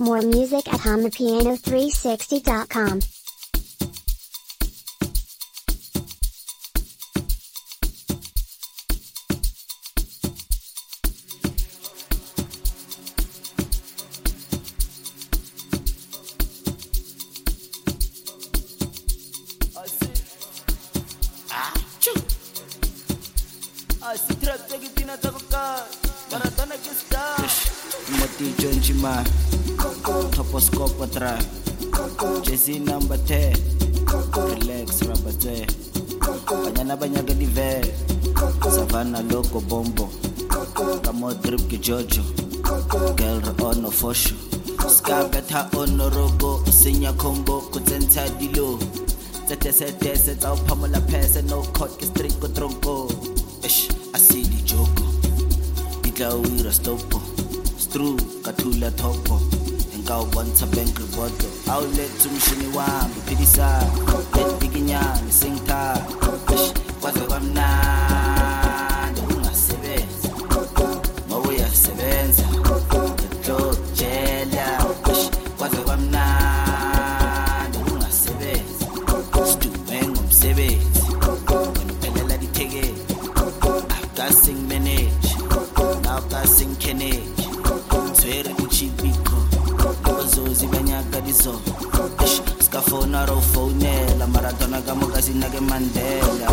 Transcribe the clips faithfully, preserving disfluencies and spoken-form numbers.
More music at hum the piano three sixty dot com. Toposcopotra, Jesse number ten, relax rabate, Banyana banyaga dive, Savannah loco bombo, Kamo drip ki Jojo, girl on no fosho, Skabeta on no robo, Sinya combo, Kutenta dilo, Zete sete set out Pamela Pesa, no court ki strico tronco, Ish, I see the joko, Ika uira stopo, Stru, Katula topo. Ngawubonisa bank report awuletha umshini wami philisa let bikinyani singitha kwaze kwamnandi ungasebenza mawuya sebenza lo jela kwaze kwamnandi ungasebenza sidume ngomsebenzi ngiphelela ditheke akasing manage now kasing kenage zwere uchibiko Zozi banyaka diso Skafona ro phonela Maratona kamo kasi nage Mandela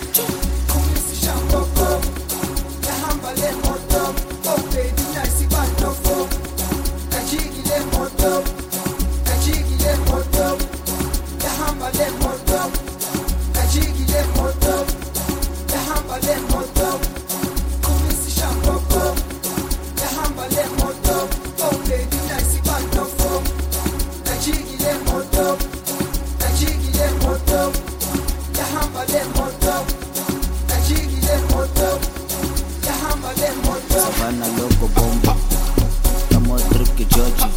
Kumisi shamboko Yahamba le moto Oh baby nice bandofo Kajigi le moto Kajigi le moto Yahamba le moto Kajigi le moto Yahamba le moto Kumisi shamboko Yahamba le moto Oh baby nice bandofo Kajigi le moto Kajigi le moto Yahamba le moto Kajigi le moto Yahamba le moto Savannah loco bombo Kamo drip ki Joji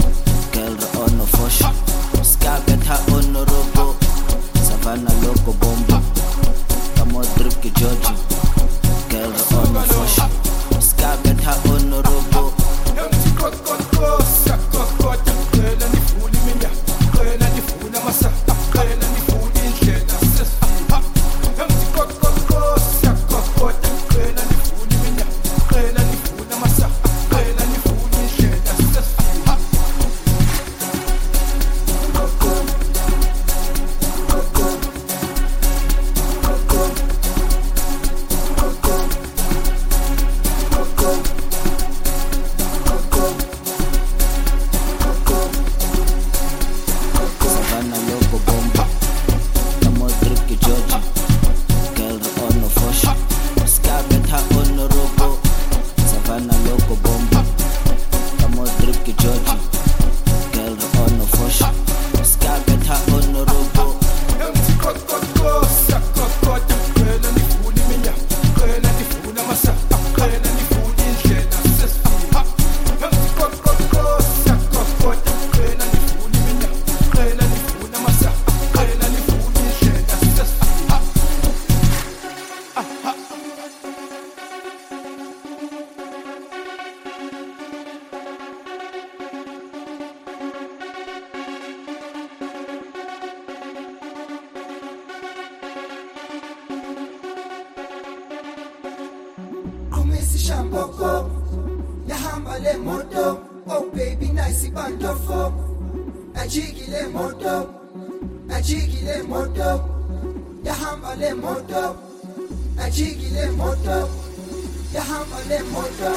Girl on no fosho Skabeta on no robo Savannah loco bombo Kamo drip ki Joji Girl on no fosho Skabeta on no robo Kumisi shamboko Yahamba le moto Oh baby nice bandofo Kajigi le moto Kajigi le moto Yahamba le moto Kajigi le moto Yahamba le moto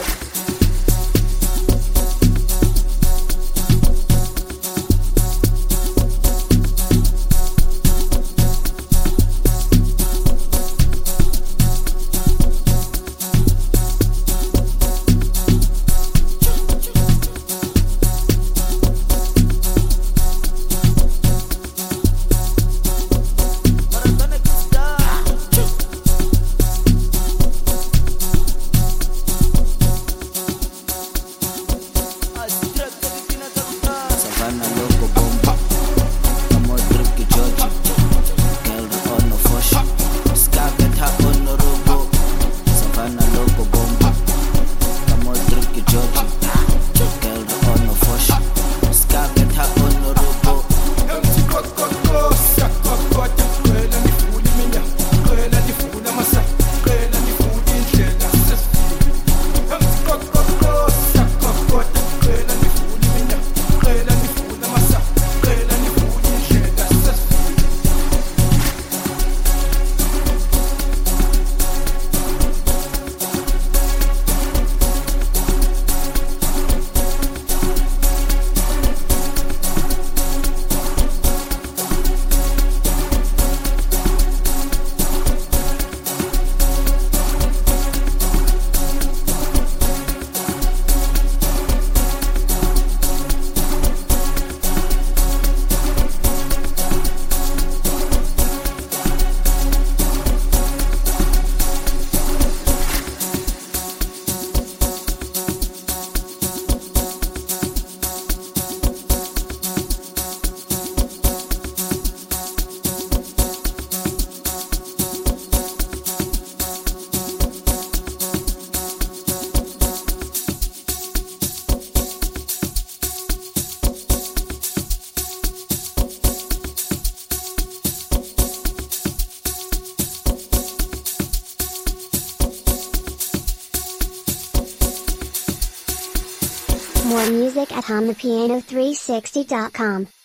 More music at hum the piano three sixty dot com.